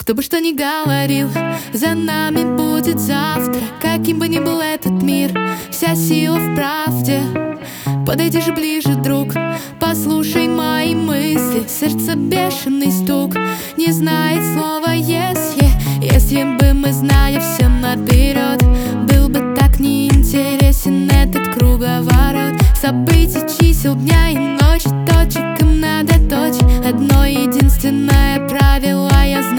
Кто бы что ни говорил, за нами будет завтра. Каким бы ни был этот мир, вся сила в правде. Подойди же ближе, друг, послушай мои мысли. Сердце бешеный стук, не знает слова «если». Если бы мы, зная все наперед, был бы так неинтересен этот круговорот событий, чисел дня и ночи, точек им надо точь. Одно единственное правило я знаю: